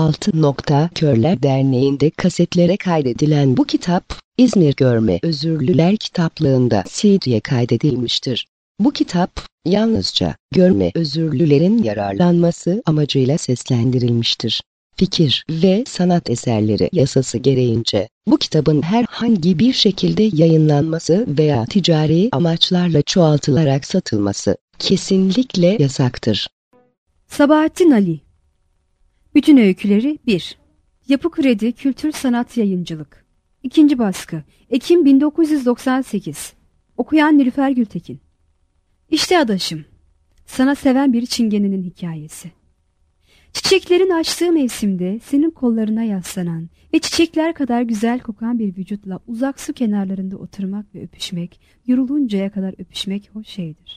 Körler Derneği'nde kasetlere kaydedilen bu kitap, İzmir Görme Özürlüler Kitaplığı'nda CD'ye kaydedilmiştir. Bu kitap, yalnızca görme özürlülerin yararlanması amacıyla seslendirilmiştir. Fikir ve sanat eserleri yasası gereğince, bu kitabın herhangi bir şekilde yayınlanması veya ticari amaçlarla çoğaltılarak satılması kesinlikle yasaktır. Sabahattin Ali. Bütün öyküleri 1. Yapı Kredi Kültür Sanat Yayıncılık 2. baskı Ekim 1998. Okuyan Nilüfer Gültekin. İşte adaşım, sana seven bir çingenenin hikayesi. Çiçeklerin açtığı mevsimde senin kollarına yaslanan ve çiçekler kadar güzel kokan bir vücutla uzak su kenarlarında oturmak ve öpüşmek, yoruluncaya kadar öpüşmek hoş şeydir.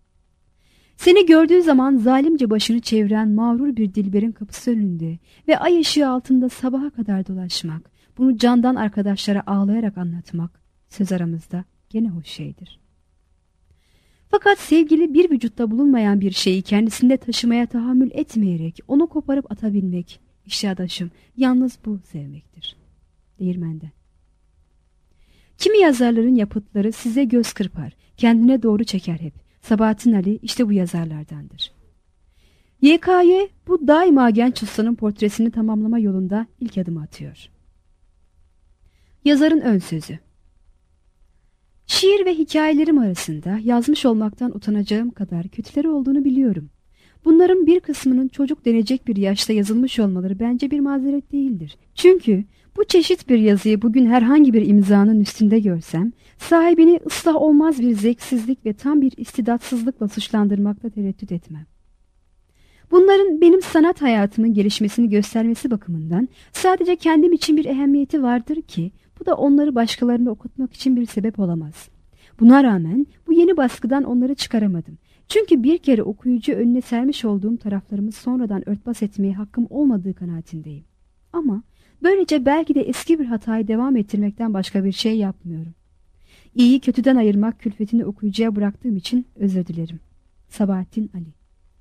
Seni gördüğü zaman zalimce başını çeviren mağrur bir dilberin kapısı önünde ve ay ışığı altında sabaha kadar dolaşmak, bunu candan arkadaşlara ağlayarak anlatmak, söz aramızda gene hoş şeydir. Fakat sevgili bir vücutta bulunmayan bir şeyi kendisinde taşımaya tahammül etmeyerek onu koparıp atabilmek, işte adaşım, yalnız bu sevmektir. Değirmenden. Kimi yazarların yapıtları size göz kırpar, kendine doğru çeker hep. Sabahattin Ali işte bu yazarlardandır. YKY bu daima genç ustanın portresini tamamlama yolunda ilk adımı atıyor. Yazarın ön sözü. Şiir ve hikayelerim arasında yazmış olmaktan utanacağım kadar kötüleri olduğunu biliyorum. Bunların bir kısmının çocuk denecek bir yaşta yazılmış olmaları bence bir mazeret değildir. Çünkü bu çeşit bir yazıyı bugün herhangi bir imzanın üstünde görsem, sahibini ıslah olmaz bir zevksizlik ve tam bir istidatsızlıkla suçlandırmakta tereddüt etmem. Bunların benim sanat hayatımın gelişmesini göstermesi bakımından sadece kendim için bir ehemmiyeti vardır ki, bu da onları başkalarına okutmak için bir sebep olamaz. Buna rağmen bu yeni baskıdan onları çıkaramadım. Çünkü bir kere okuyucu önüne sermiş olduğum taraflarımı sonradan örtbas etmeye hakkım olmadığı kanaatindeyim. Ama böylece belki de eski bir hatayı devam ettirmekten başka bir şey yapmıyorum. İyiyi kötüden ayırmak külfetini okuyucuya bıraktığım için özür dilerim. Sabahattin Ali.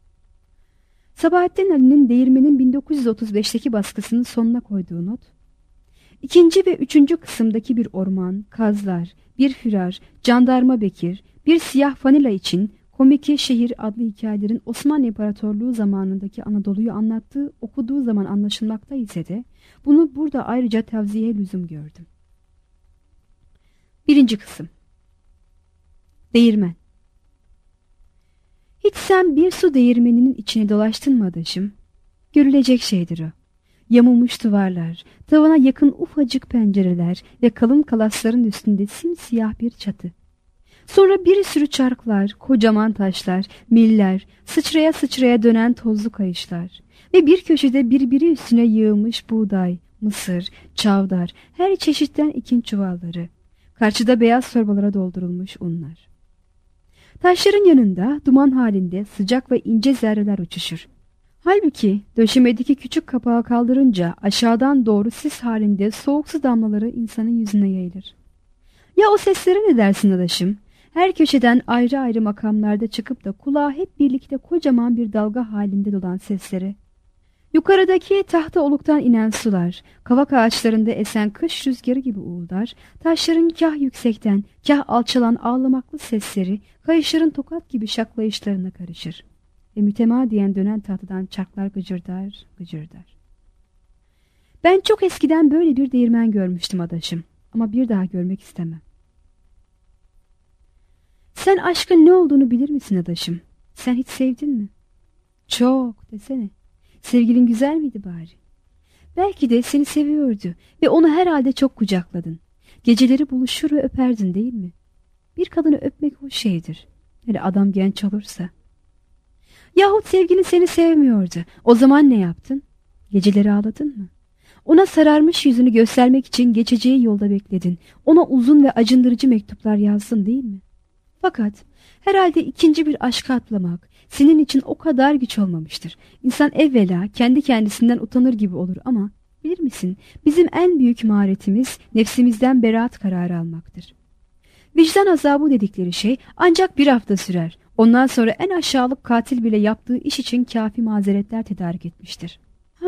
Sabahattin Ali'nin Değirmen'in 1935'teki baskısının sonuna koyduğu not, İkinci ve üçüncü kısımdaki bir orman, kazlar, bir firar, jandarma Bekir, bir siyah fanila için Komiki Şehir adlı hikayelerin Osmanlı İmparatorluğu zamanındaki Anadolu'yu anlattığı okuduğu zaman anlaşılmakta ise de bunu burada ayrıca tavziyeye lüzum gördüm. Birinci kısım. Değirmen. Hiç sen bir su değirmeninin içine dolaştın mı adaşım? Görülecek şeydir o. Yamulmuş duvarlar, tavana yakın ufacık pencereler ve kalın kalasların üstünde simsiyah bir çatı. Sonra bir sürü çarklar, kocaman taşlar, miller, sıçraya sıçraya dönen tozlu kayışlar ve bir köşede birbiri üstüne yığılmış buğday, mısır, çavdar, her çeşitten ekin çuvalları. Karşıda beyaz torbalara doldurulmuş unlar. Taşların yanında duman halinde sıcak ve ince zerreler uçuşur. Halbuki döşemedeki küçük kapağı kaldırınca aşağıdan doğru sis halinde soğuk su damlaları insanın yüzüne yayılır. Ya o seslere ne dersin adaşım? Her köşeden ayrı ayrı makamlarda çıkıp da kulağa hep birlikte kocaman bir dalga halinde dolan sesleri. Yukarıdaki tahta oluktan inen sular, kavak ağaçlarında esen kış rüzgarı gibi uğuldar, taşların kah yüksekten, kah alçalan ağlamaklı sesleri, kayışların tokat gibi şaklayışlarına karışır. Ve mütemadiyen dönen tahtadan çarklar gıcırdar, gıcırdar. Ben çok eskiden böyle bir değirmen görmüştüm adaşım, ama bir daha görmek istemem. Sen aşkın ne olduğunu bilir misin adaşım? Sen hiç sevdin mi? Çok desene. Sevgilin güzel miydi bari? Belki de seni seviyordu ve onu herhalde çok kucakladın. Geceleri buluşur ve öperdin değil mi? Bir kadını öpmek hoş şeydir. Hele adam genç olursa. Yahut sevgilin seni sevmiyordu. O zaman ne yaptın? Geceleri ağladın mı? Ona sararmış yüzünü göstermek için geçeceği yolda bekledin. Ona uzun ve acındırıcı mektuplar yazdın değil mi? Fakat herhalde ikinci bir aşka atlamak senin için o kadar güç olmamıştır. İnsan evvela kendi kendisinden utanır gibi olur ama bilir misin, bizim en büyük maharetimiz nefsimizden beraat kararı almaktır. Vicdan azabı dedikleri şey ancak bir hafta sürer. Ondan sonra en aşağılık katil bile yaptığı iş için kafi mazeretler tedarik etmiştir.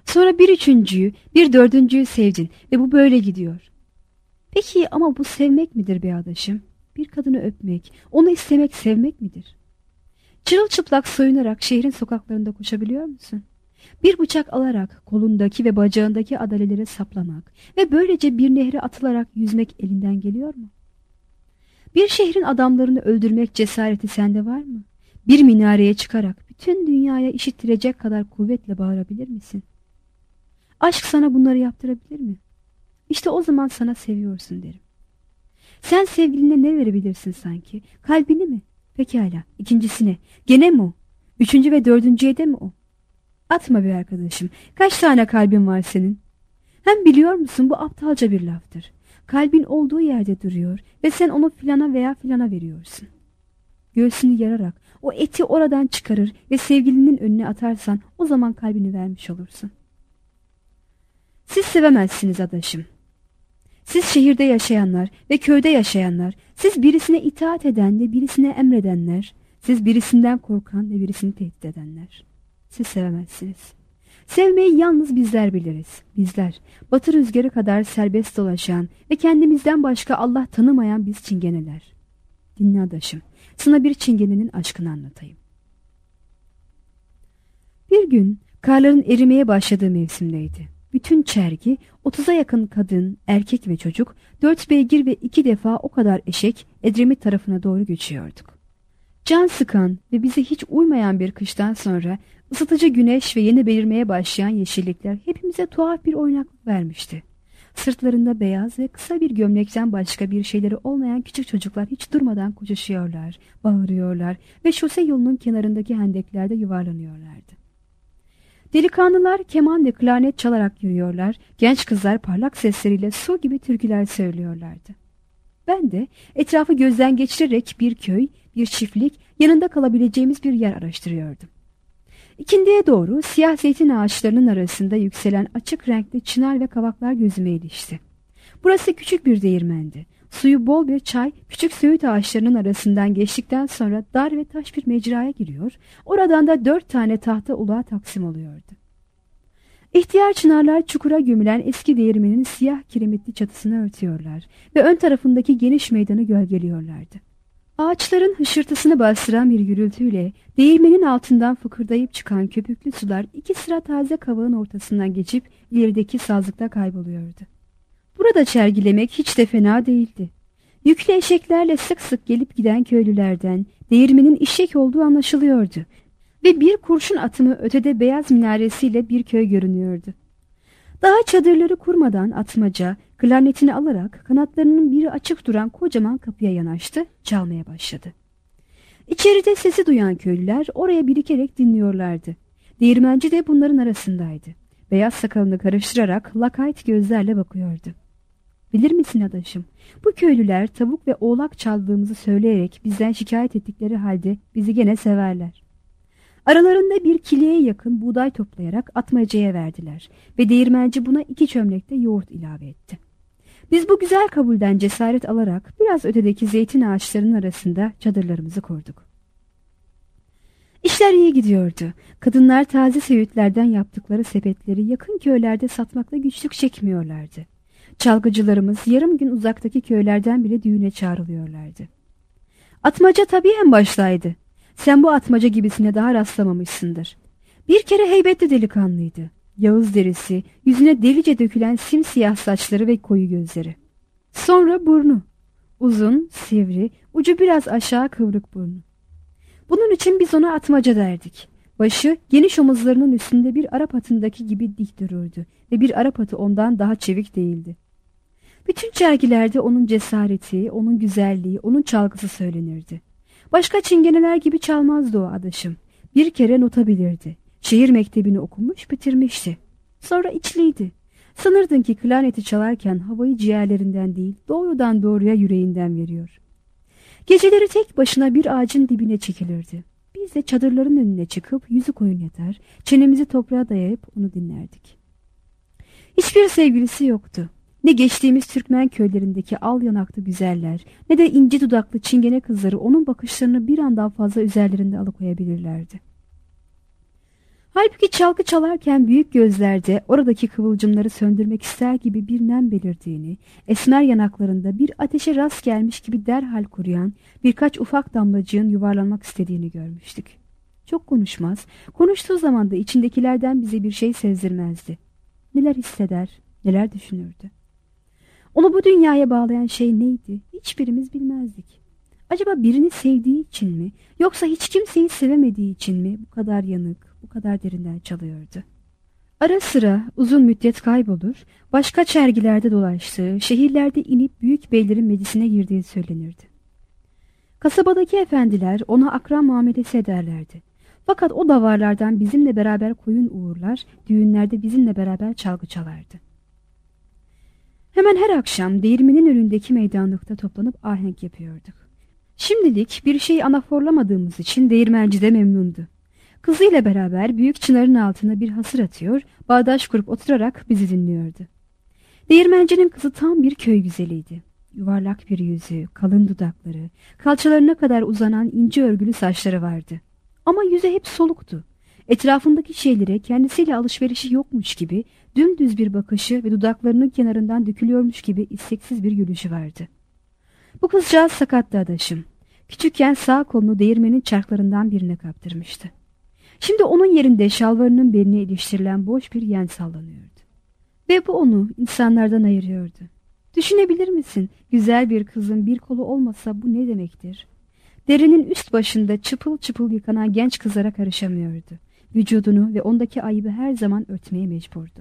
Sonra bir üçüncüyü, bir dördüncüyü sevdin ve bu böyle gidiyor. Peki ama bu sevmek midir be adaşım? Bir kadını öpmek, onu istemek sevmek midir? Çırılçıplak soyunarak şehrin sokaklarında koşabiliyor musun? Bir bıçak alarak kolundaki ve bacağındaki adalelere saplamak ve böylece bir nehre atılarak yüzmek elinden geliyor mu? Bir şehrin adamlarını öldürmek cesareti sende var mı? Bir minareye çıkarak bütün dünyaya işittirecek kadar kuvvetle bağırabilir misin? Aşk sana bunları yaptırabilir mi? İşte o zaman sana seviyorsun derim. Sen sevgiline ne verebilirsin sanki? Kalbini mi? Pekala. İkincisine. Gene mi o? Üçüncü ve dördüncüye de mi o? Atma be arkadaşım. Kaç tane kalbin var senin? Hem biliyor musun bu aptalca bir laftır. Kalbin olduğu yerde duruyor ve sen onu filana veya filana veriyorsun. Göğsünü yararak o eti oradan çıkarır ve sevgilinin önüne atarsan o zaman kalbini vermiş olursun. Siz sevemezsiniz adaşım. Siz şehirde yaşayanlar ve köyde yaşayanlar, siz birisine itaat eden ve birisine emredenler, siz birisinden korkan ve birisini tehdit edenler. Siz sevemezsiniz. Sevmeyi yalnız bizler biliriz. Bizler, batı rüzgarı kadar serbest dolaşan ve kendimizden başka Allah tanımayan biz çingeneler. Dinle adaşım, sana bir çingenenin aşkını anlatayım. Bir gün karların erimeye başladığı mevsimdeydi. Bütün çergi, 30'a yakın kadın, erkek ve çocuk, 4 beygir ve 2 defa o kadar eşek Edremit tarafına doğru göçüyorduk. Can sıkan ve bize hiç uymayan bir kıştan sonra ısıtıcı güneş ve yeni belirmeye başlayan yeşillikler hepimize tuhaf bir oynaklık vermişti. Sırtlarında beyaz ve kısa bir gömlekten başka bir şeyleri olmayan küçük çocuklar hiç durmadan koşuşuyorlar, bağırıyorlar ve şose yolunun kenarındaki hendeklerde yuvarlanıyorlardı. Delikanlılar keman ve klarnet çalarak yürüyorlar, genç kızlar parlak sesleriyle su gibi türküler söylüyorlardı. Ben de etrafı gözden geçirerek bir köy, bir çiftlik, yanında kalabileceğimiz bir yer araştırıyordum. İkindiye doğru siyah zeytin ağaçlarının arasında yükselen açık renkli çınar ve kavaklar gözüme ilişti. Burası küçük bir değirmendi. Suyu bol bir çay, küçük söğüt ağaçlarının arasından geçtikten sonra dar ve taş bir mecraya giriyor, oradan da 4 tane tahta uluğa taksim oluyordu. İhtiyar çınarlar çukura gömülen eski değirmenin siyah kiremitli çatısını örtüyorlar ve ön tarafındaki geniş meydanı gölgeliyorlardı. Ağaçların hışırtısını bastıran bir gürültüyle değirmenin altından fıkırdayıp çıkan köpüklü sular 2 sıra taze kavağın ortasından geçip ilerideki sazlıkta kayboluyordu. Burada çergilemek hiç de fena değildi. Yüklü eşeklerle sık sık gelip giden köylülerden değirmenin işek olduğu anlaşılıyordu ve bir kurşun atımı ötede beyaz minaresiyle bir köy görünüyordu. Daha çadırları kurmadan Atmaca klarnetini alarak kanatlarının biri açık duran kocaman kapıya yanaştı, çalmaya başladı. İçeride sesi duyan köylüler oraya birikerek dinliyorlardı. Değirmenci de bunların arasındaydı. Beyaz sakalını karıştırarak lakayt gözlerle bakıyordu. Bilir misin adaşım, bu köylüler tavuk ve oğlak çaldığımızı söyleyerek bizden şikayet ettikleri halde bizi gene severler. Aralarında bir kileye yakın buğday toplayarak Atmaca'ya verdiler ve değirmenci buna 2 çömlekte yoğurt ilave etti. Biz bu güzel kabulden cesaret alarak biraz ötedeki zeytin ağaçlarının arasında çadırlarımızı kurduk. İşler iyi gidiyordu. Kadınlar taze söğütlerden yaptıkları sepetleri yakın köylerde satmakla güçlük çekmiyorlardı. Çalgıcılarımız yarım gün uzaktaki köylerden bile düğüne çağrılıyorlardı. Atmaca tabii en baştaydı. Sen bu Atmaca gibisine daha rastlamamışsındır. Bir kere heybetli delikanlıydı. Yağız derisi, yüzüne delice dökülen simsiyah saçları ve koyu gözleri. Sonra burnu. Uzun, sivri, ucu biraz aşağı kıvrık burnu. Bunun için biz ona Atmaca derdik. Başı geniş omuzlarının üstünde bir Arap atındaki gibi dik dururdu ve bir Arap atı ondan daha çevik değildi. Bütün çergilerde onun cesareti, onun güzelliği, onun çalgısı söylenirdi. Başka çingeneler gibi çalmazdı o adaşım. Bir kere nota bilirdi. Şehir mektebini okumuş, bitirmişti. Sonra içliydi. Sanırdın ki klarneti çalarken havayı ciğerlerinden değil, doğrudan doğruya yüreğinden veriyor. Geceleri tek başına bir ağacın dibine çekilirdi. Biz de çadırların önüne çıkıp yüzü koyun yatar, çenemizi toprağa dayayıp onu dinlerdik. Hiçbir sevgilisi yoktu. Ne geçtiğimiz Türkmen köylerindeki al yanaklı güzeller, ne de inci dudaklı çingene kızları onun bakışlarını bir andan fazla üzerlerinde alıkoyabilirlerdi. Halbuki çalgı çalarken büyük gözlerde oradaki kıvılcımları söndürmek ister gibi bir nem belirdiğini, esmer yanaklarında bir ateşe rast gelmiş gibi derhal kuruyan birkaç ufak damlacığın yuvarlanmak istediğini görmüştük. Çok konuşmaz, konuştuğu zaman da içindekilerden bize bir şey sezdirmezdi. Neler hisseder, neler düşünürdü. Onu bu dünyaya bağlayan şey neydi? Hiçbirimiz bilmezdik. Acaba birini sevdiği için mi, yoksa hiç kimseyi sevemediği için mi bu kadar yanık, bu kadar derinden çalıyordu? Ara sıra uzun müddet kaybolur, başka çergilerde dolaştığı, şehirlerde inip büyük beylerin meclisine girdiği söylenirdi. Kasabadaki efendiler ona akran muamelesi ederlerdi. Fakat o davarlardan bizimle beraber koyun uğurlar, düğünlerde bizimle beraber çalgı çalardı. Hemen her akşam değirmenin önündeki meydanlıkta toplanıp ahenk yapıyorduk. Şimdilik bir şey anaforlamadığımız için değirmenci de memnundu. Kızıyla beraber büyük çınarın altına bir hasır atıyor, bağdaş kurup oturarak bizi dinliyordu. Değirmencinin kızı tam bir köy güzeliydi. Yuvarlak bir yüzü, kalın dudakları, kalçalarına kadar uzanan ince örgülü saçları vardı. Ama yüzü hep soluktu. Etrafındaki şeylere kendisiyle alışverişi yokmuş gibi dümdüz bir bakışı ve dudaklarının kenarından dökülüyormuş gibi isteksiz bir gülüşü vardı. Bu kızcağız sakattı adaşım. Küçükken sağ kolunu değirmenin çarklarından birine kaptırmıştı. Şimdi onun yerinde şalvarının beline iliştirilen boş bir yen sallanıyordu. Ve bu onu insanlardan ayırıyordu. Düşünebilir misin? Güzel bir kızın bir kolu olmasa bu ne demektir? Derinin üst başında çıpıl çıpıl yıkanan genç kızlara karışamıyordu. Vücudunu ve ondaki ayıbı her zaman örtmeye mecburdu.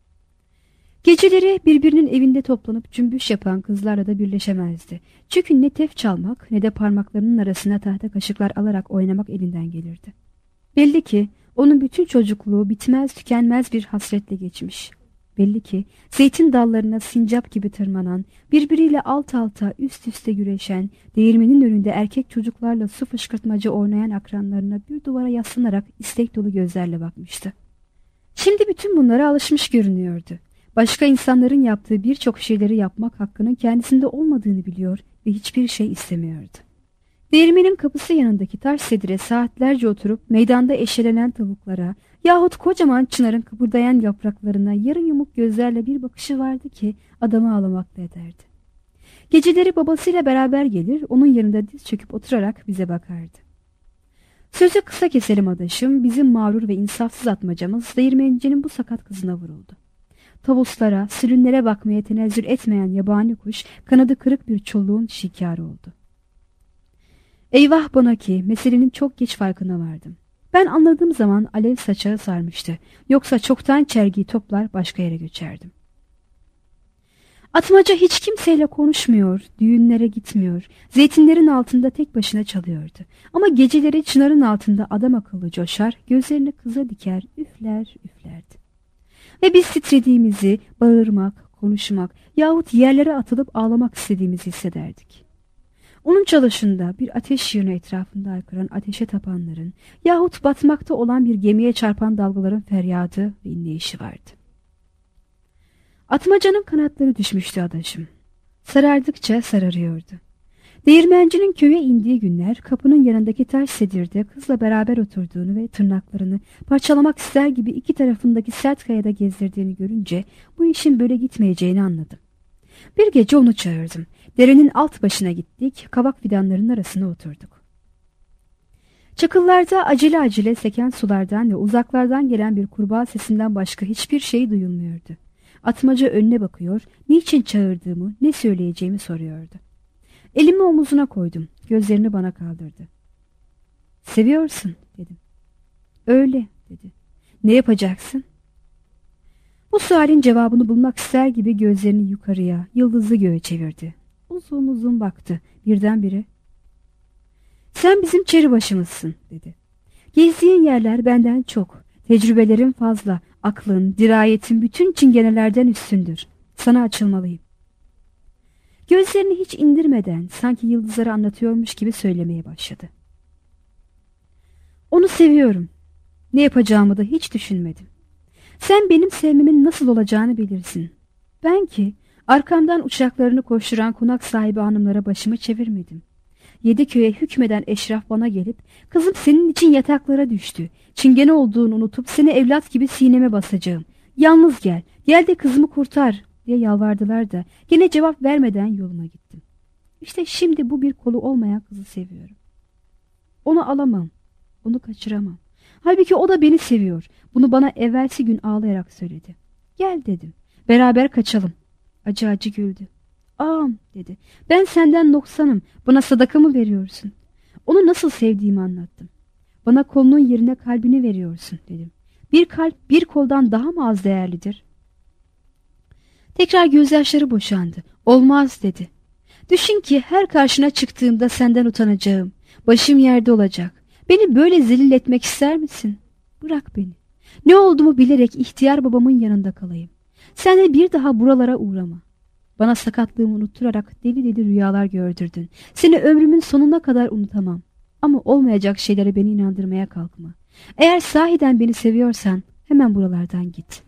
Geceleri birbirinin evinde toplanıp cümbüş yapan kızlarla da birleşemezdi. Çünkü ne tef çalmak ne de parmaklarının arasına tahta kaşıklar alarak oynamak elinden gelirdi. Belli ki onun bütün çocukluğu bitmez tükenmez bir hasretle geçmiş. Belli ki zeytin dallarına sincap gibi tırmanan, birbiriyle alt alta üst üste güreşen, değirmenin önünde erkek çocuklarla su fışkırtmaca oynayan akranlarına bir duvara yaslanarak istek dolu gözlerle bakmıştı. Şimdi bütün bunlara alışmış görünüyordu. Başka insanların yaptığı birçok şeyleri yapmak hakkının kendisinde olmadığını biliyor ve hiçbir şey istemiyordu. Değirmenin kapısı yanındaki taş sedire saatlerce oturup meydanda eşelenen tavuklara yahut kocaman çınarın kıpırdayan yapraklarına yarı yumuk gözlerle bir bakışı vardı ki adamı ağlamakla ederdi. Geceleri babasıyla beraber gelir, onun yanında diz çöküp oturarak bize bakardı. Sözü kısa keselim adaşım, bizim mağrur ve insafsız atmacamız değirmencinin bu sakat kızına vuruldu. Tavuslara, sürünlere bakmaya tenezzül etmeyen yabani kuş, kanadı kırık bir çoluğun şikarı oldu. Eyvah bana ki meselenin çok geç farkına vardım. Ben anladığım zaman alev saçağı sarmıştı. Yoksa çoktan çergiyi toplar başka yere göçerdim. Atmaca hiç kimseyle konuşmuyor, düğünlere gitmiyor, zeytinlerin altında tek başına çalıyordu. Ama geceleri çınarın altında adam akıllı coşar, gözlerini kıza diker, üfler üflerdi. Ve biz titrediğimizi, bağırmak, konuşmak yahut yerlere atılıp ağlamak istediğimizi hissederdik. Onun çalışında bir ateş yığını etrafında aykıran ateşe tapanların yahut batmakta olan bir gemiye çarpan dalgaların feryadı ve inleyişi vardı. Atmacanın kanatları düşmüştü adaşım. Sarardıkça sararıyordu. Değirmencinin köye indiği günler kapının yanındaki taş sedirde kızla beraber oturduğunu ve tırnaklarını parçalamak ister gibi iki tarafındaki sert kayada gezdirdiğini görünce bu işin böyle gitmeyeceğini anladım. Bir gece onu çağırdım. Derenin alt başına gittik, kavak fidanlarının arasına oturduk. Çakıllarda acele acele seken sulardan ve uzaklardan gelen bir kurbağa sesinden başka hiçbir şey duyulmuyordu. Atmaca önüne bakıyor, niçin çağırdığımı, ne söyleyeceğimi soruyordu. Elimi omuzuna koydum, gözlerini bana kaldırdı. "Seviyorsun," dedim. "Öyle," dedi. "Ne yapacaksın?" Bu sualin cevabını bulmak ister gibi gözlerini yukarıya, yıldızlı göğe çevirdi. Uzun uzun baktı, birdenbire "Sen bizim çeribaşımızsın," dedi. "Gezdiğin yerler benden çok, tecrübelerin fazla, aklın, dirayetin bütün çingenelerden üstündür. Sana açılmalıyım." Gözlerini hiç indirmeden sanki yıldızları anlatıyormuş gibi söylemeye başladı. "Onu seviyorum. Ne yapacağımı da hiç düşünmedim. Sen benim sevmemin nasıl olacağını bilirsin. Ben ki arkamdan uçaklarını koşturan konak sahibi hanımlara başımı çevirmedim. Yediköy'e hükmeden eşraf bana gelip, kızım senin için yataklara düştü. Çingene olduğunu unutup seni evlat gibi sineme basacağım. Yalnız gel, gel de kızımı kurtar diye yalvardılar da gene cevap vermeden yoluma gittim. İşte şimdi bu bir kolu olmayan kızı seviyorum. Onu alamam, onu kaçıramam. Halbuki o da beni seviyor. Bunu bana evvelsi gün ağlayarak söyledi. Gel dedim, beraber kaçalım. Acı acı güldü. Ağam dedi, ben senden noksanım, bana sadaka mı veriyorsun? Onu nasıl sevdiğimi anlattım. Bana kolunun yerine kalbini veriyorsun dedim. Bir kalp bir koldan daha mı az değerlidir? Tekrar gözyaşları boşandı. Olmaz dedi. Düşün ki her karşına çıktığımda senden utanacağım. Başım yerde olacak. Beni böyle zelil etmek ister misin? Bırak beni. Ne olduğumu bilerek ihtiyar babamın yanında kalayım. Sen de bir daha buralara uğrama. Bana sakatlığımı unutturarak deli deli rüyalar gördürdün. Seni ömrümün sonuna kadar unutamam. Ama olmayacak şeylere beni inandırmaya kalkma. Eğer sahiden beni seviyorsan hemen buralardan git.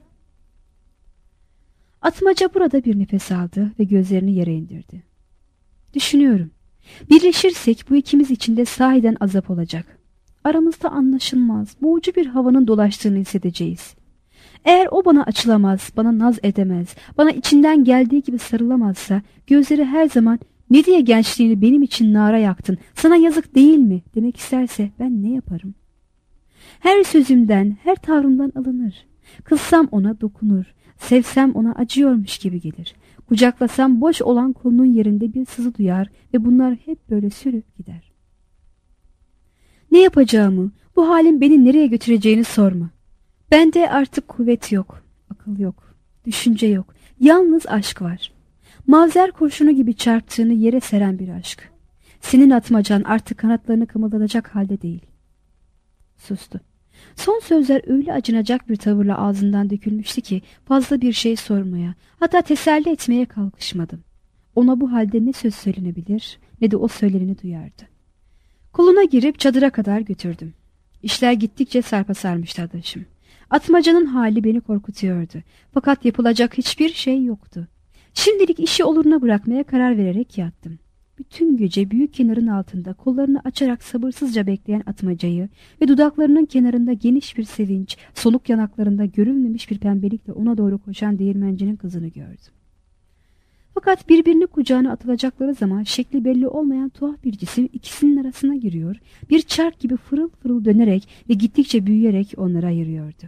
Atmaca burada bir nefes aldı ve gözlerini yere indirdi. Düşünüyorum. Birleşirsek bu ikimiz için de sahiden azap olacak. Aramızda anlaşılmaz, boğucu bir havanın dolaştığını hissedeceğiz. Eğer o bana açılamaz, bana naz edemez, bana içinden geldiği gibi sarılamazsa, gözleri her zaman ne diye gençliğini benim için nara yaktın, sana yazık değil mi demek isterse ben ne yaparım? Her sözümden, her tavrımdan alınır. Kızsam ona dokunur, sevsem ona acıyormuş gibi gelir. Kucaklasam boş olan kolunun yerinde bir sızı duyar ve bunlar hep böyle sürüp gider. Ne yapacağımı, bu halin beni nereye götüreceğini sorma. Bende artık kuvvet yok, akıl yok, düşünce yok, yalnız aşk var. Mavzer kurşunu gibi çarptığını yere seren bir aşk. Senin Atmacan artık kanatlarını kımıldatacak halde değil. Sustu. Son sözler öyle acınacak bir tavırla ağzından dökülmüştü ki fazla bir şey sormaya, hatta teselli etmeye kalkışmadım. Ona bu halde ne söz söylenebilir ne de o söyleneni duyardı. Koluna girip çadıra kadar götürdüm. İşler gittikçe sarpa sarmıştı adaşım. Atmacanın hali beni korkutuyordu. Fakat yapılacak hiçbir şey yoktu. Şimdilik işi oluruna bırakmaya karar vererek yattım. Bütün gece büyük kenarın altında kollarını açarak sabırsızca bekleyen Atmacayı ve dudaklarının kenarında geniş bir sevinç, soluk yanaklarında görülmemiş bir pembelikle ona doğru koşan değirmencinin kızını gördüm. Fakat birbirini kucağına atılacakları zaman şekli belli olmayan tuhaf bir cisim ikisinin arasına giriyor, bir çark gibi fırıl fırıl dönerek ve gittikçe büyüyerek onları ayırıyordu.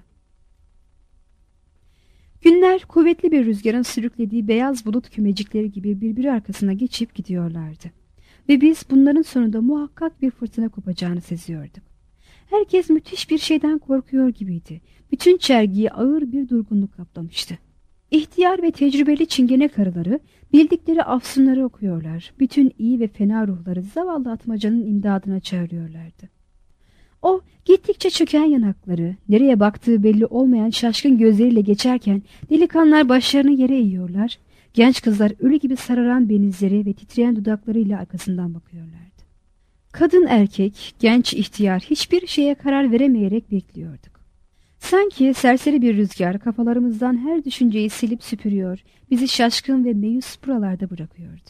Günler kuvvetli bir rüzgarın sürüklediği beyaz bulut kümecikleri gibi birbiri arkasına geçip gidiyorlardı. Ve biz bunların sonunda muhakkak bir fırtına kopacağını seziyorduk. Herkes müthiş bir şeyden korkuyor gibiydi. Bütün çergiyi ağır bir durgunluk kaplamıştı. İhtiyar ve tecrübeli çingene karıları bildikleri afsunları okuyorlar. Bütün iyi ve fena ruhları zavallı Atmaca'nın imdadına çağırıyorlardı. O gittikçe çöken yanakları, nereye baktığı belli olmayan şaşkın gözleriyle geçerken delikanlılar başlarını yere eğiyorlar, genç kızlar ölü gibi sararan benizleri ve titreyen dudaklarıyla arkasından bakıyorlardı. Kadın erkek, genç ihtiyar hiçbir şeye karar veremeyerek bekliyorduk. Sanki serseri bir rüzgar kafalarımızdan her düşünceyi silip süpürüyor, bizi şaşkın ve meyus buralarda bırakıyordu.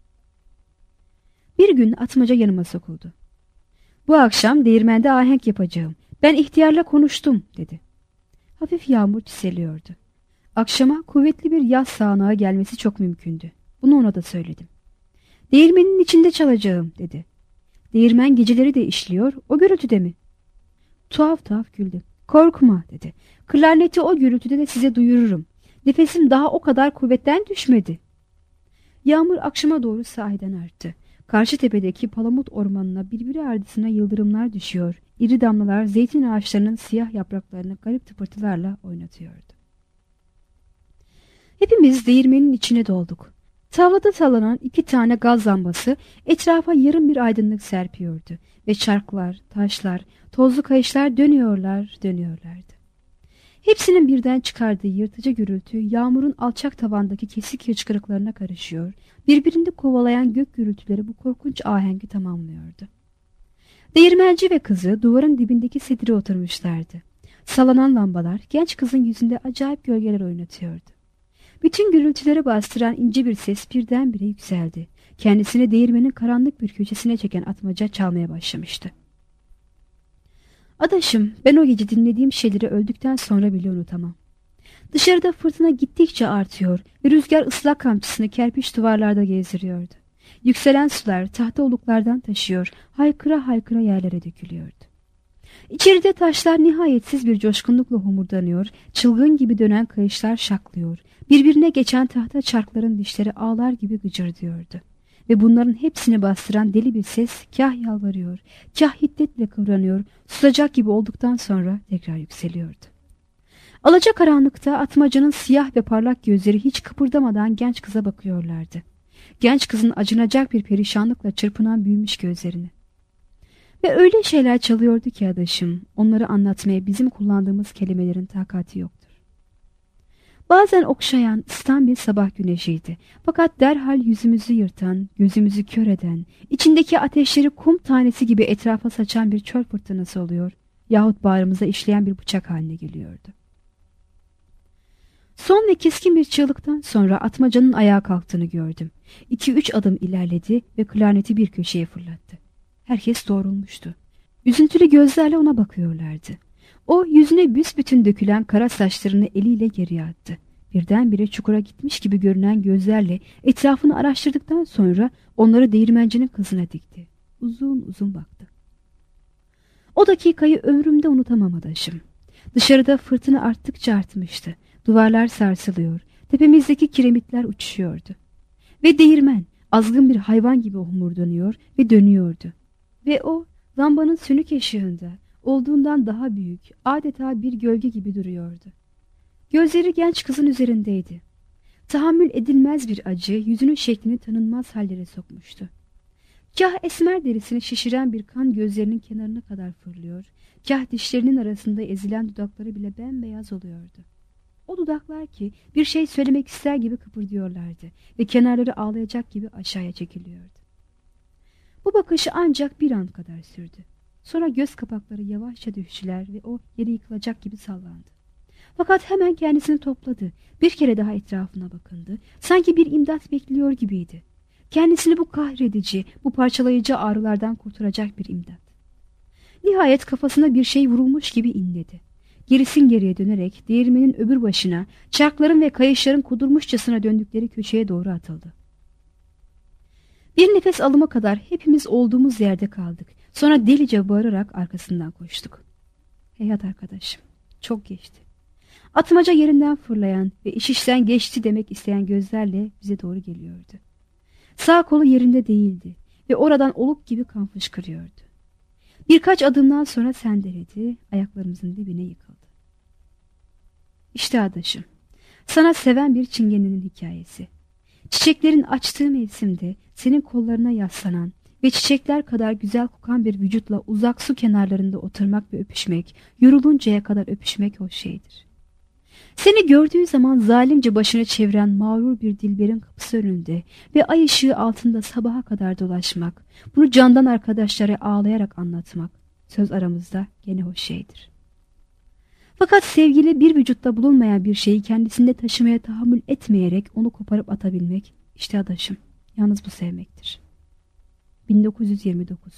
Bir gün Atmaca yanıma sokuldu. Bu akşam değirmende ahenk yapacağım. Ben ihtiyarla konuştum dedi. Hafif yağmur çiseliyordu. Akşama kuvvetli bir yaz sağanağı gelmesi çok mümkündü. Bunu ona da söyledim. Değirmenin içinde çalacağım dedi. Değirmen geceleri de işliyor, o gürültüde mi? Tuhaf tuhaf güldü. Korkma dedi. Klarneti o gürültüde de size duyururum. Nefesim daha o kadar kuvvetten düşmedi. Yağmur akşama doğru sahiden arttı. Karşı tepedeki palamut ormanına birbiri ardısına yıldırımlar düşüyor, iri damlalar zeytin ağaçlarının siyah yapraklarını garip tıpırtılarla oynatıyordu. Hepimiz değirmenin içine dolduk. Tavlada sallanan 2 tane gaz lambası etrafa yarım bir aydınlık serpiyordu ve çarklar, taşlar, tozlu kayışlar dönüyorlardı. Hepsinin birden çıkardığı yırtıcı gürültü yağmurun alçak tavandaki kesik hıçkırıklarına karışıyor, birbirini kovalayan gök gürültüleri bu korkunç ahengi tamamlıyordu. Değirmenci ve kızı duvarın dibindeki sedire oturmuşlardı. Sallanan lambalar genç kızın yüzünde acayip gölgeler oynatıyordu. Bütün gürültüleri bastıran ince bir ses birdenbire yükseldi. kendisini değirmenin karanlık bir köşesine çeken atmaca çalmaya başlamıştı. Adaşım, ben o gece dinlediğim şeyleri öldükten sonra bile unutamam. Dışarıda fırtına gittikçe artıyor ve rüzgar ıslak kamçısını kerpiç duvarlarda gezdiriyordu. Yükselen sular tahta oluklardan taşıyor, haykıra haykıra yerlere dökülüyordu. İçeride taşlar nihayetsiz bir coşkunlukla homurdanıyor, çılgın gibi dönen kayışlar şaklıyor, birbirine geçen tahta çarkların dişleri ağlar gibi gıcırdıyordu. Ve bunların hepsini bastıran deli bir ses kah yalvarıyor, kah hiddetle kıvranıyor, susacak gibi olduktan sonra tekrar yükseliyordu. Alacakaranlıkta atmacanın siyah ve parlak gözleri hiç kıpırdamadan genç kıza bakıyorlardı. Genç kızın acınacak bir perişanlıkla çırpınan büyümüş gözlerini. Ve öyle şeyler çalıyordu ki adaşım, onları anlatmaya bizim kullandığımız kelimelerin takati yoktur. Bazen okşayan, ısıtan bir sabah güneşiydi. Fakat derhal yüzümüzü yırtan, gözümüzü kör eden, içindeki ateşleri kum tanesi gibi etrafa saçan bir çöl fırtınası oluyor, yahut bağrımıza işleyen bir bıçak haline geliyordu. Son ve keskin bir çığlıktan sonra atmacanın ayağa kalktığını gördüm. 2-3 adım ilerledi ve klarneti bir köşeye fırlattı. Herkes doğrulmuştu. Üzüntülü gözlerle ona bakıyorlardı. O yüzüne büsbütün dökülen kara saçlarını eliyle geriye attı. Birdenbire çukura gitmiş gibi görünen gözlerle etrafını araştırdıktan sonra onları değirmencinin kızına dikti. Uzun uzun baktı. O dakikayı ömrümde unutamam adaşım. Dışarıda fırtına arttıkça artmıştı. Duvarlar sarsılıyor, tepemizdeki kiremitler uçuşuyordu. Ve değirmen azgın bir hayvan gibi homurdanıyor ve dönüyordu. Ve o lambanın sönük ışığında olduğundan daha büyük, adeta bir gölge gibi duruyordu. Gözleri genç kızın üzerindeydi. Tahammül edilmez bir acı yüzünün şeklini tanınmaz hallere sokmuştu. Kah esmer derisini şişiren bir kan gözlerinin kenarına kadar fırlıyor, kah dişlerinin arasında ezilen dudakları bile bembeyaz oluyordu. O dudaklar ki bir şey söylemek ister gibi kıpırdıyorlardı ve kenarları ağlayacak gibi aşağıya çekiliyordu. Bu bakışı ancak bir an kadar sürdü. Sonra göz kapakları yavaşça düştüler ve o yere yıkılacak gibi sallandı. Fakat hemen kendisini topladı. Bir kere daha etrafına bakındı. Sanki bir imdat bekliyor gibiydi. Kendisini bu kahredici, bu parçalayıcı ağrılardan kurtaracak bir imdat. Nihayet kafasına bir şey vurulmuş gibi inledi. Gerisin geriye dönerek değirmenin öbür başına, çarkların ve kayışların kudurmuşçasına döndükleri köşeye doğru atıldı. Bir nefes alıma kadar hepimiz olduğumuz yerde kaldık. Sonra delice bağırarak arkasından koştuk. Heyhat arkadaşım, çok geçti. Atmaca yerinden fırlayan ve iş işten geçti demek isteyen gözlerle bize doğru geliyordu. Sağ kolu yerinde değildi ve oradan oluk gibi kan fışkırıyordu. Birkaç adımdan sonra sendeledi, ayaklarımızın dibine yıkıldı. İşte adaşım, sana seven bir çingenenin hikayesi. Çiçeklerin açtığı mevsimde senin kollarına yaslanan ve çiçekler kadar güzel kokan bir vücutla uzak su kenarlarında oturmak ve öpüşmek, yoruluncaya kadar öpüşmek hoş şeydir. Seni gördüğü zaman zalimce başını çeviren mağrur bir dilberin kapısı önünde ve ay ışığı altında sabaha kadar dolaşmak, bunu candan arkadaşlara ağlayarak anlatmak, söz aramızda gene hoş şeydir. Fakat sevgili bir vücutta bulunmayan bir şeyi kendisinde taşımaya tahammül etmeyerek onu koparıp atabilmek, işte adaşım, yalnız bu sevmektir. 1929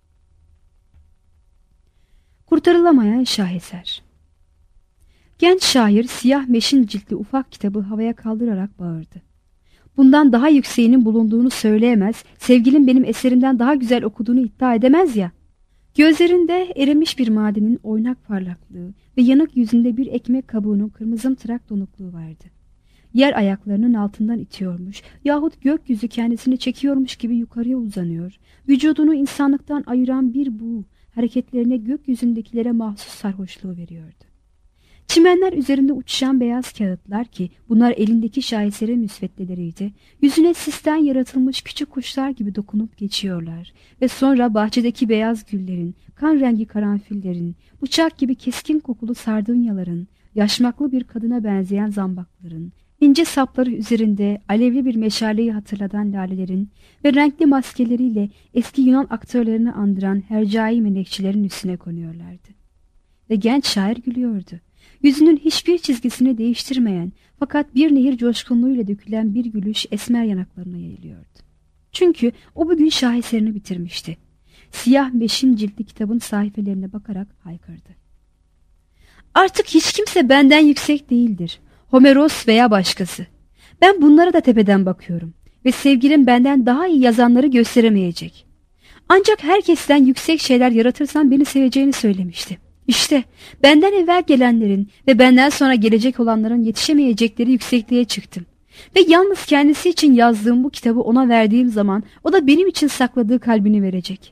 Kurtarılamayan şaheser. Genç şair siyah meşin ciltli ufak kitabı havaya kaldırarak bağırdı. Bundan daha yükseğinin bulunduğunu söyleyemez, sevgilim benim eserimden daha güzel okuduğunu iddia edemez ya. Gözlerinde erimiş bir madenin oynak parlaklığı ve yanık yüzünde bir ekmek kabuğunun kırmızımtırak donukluğu vardı. Yer ayaklarının altından itiyormuş yahut gökyüzü kendisini çekiyormuş gibi yukarıya uzanıyor, vücudunu insanlıktan ayıran bir buğu hareketlerine gökyüzündekilere mahsus sarhoşluğu veriyordu. Çimenler üzerinde uçuşan beyaz kağıtlar ki bunlar elindeki şaheserin müsveddeleriydi, yüzüne sisten yaratılmış küçük kuşlar gibi dokunup geçiyorlar ve sonra bahçedeki beyaz güllerin, kan rengi karanfillerin, bıçak gibi keskin kokulu sardunyaların, yaşmaklı bir kadına benzeyen zambakların, ince sapları üzerinde alevli bir meşaleyi hatırlatan lalelerin ve renkli maskeleriyle eski Yunan aktörlerini andıran hercai menekşelerin üstüne konuyorlardı. Ve genç şair gülüyordu. Yüzünün hiçbir çizgisini değiştirmeyen fakat bir nehir coşkunluğuyla dökülen bir gülüş esmer yanaklarına yayılıyordu. Çünkü o bugün şaheserini bitirmişti. Siyah 5. ciltli kitabın sayfelerine bakarak haykırdı. Artık hiç kimse benden yüksek değildir. Homeros veya başkası. Ben bunlara da tepeden bakıyorum ve sevgilim benden daha iyi yazanları gösteremeyecek. Ancak herkesten yüksek şeyler yaratırsam beni seveceğini söylemişti. İşte benden evvel gelenlerin ve benden sonra gelecek olanların yetişemeyecekleri yüksekliğe çıktım. Ve yalnız kendisi için yazdığım bu kitabı ona verdiğim zaman o da benim için sakladığı kalbini verecek.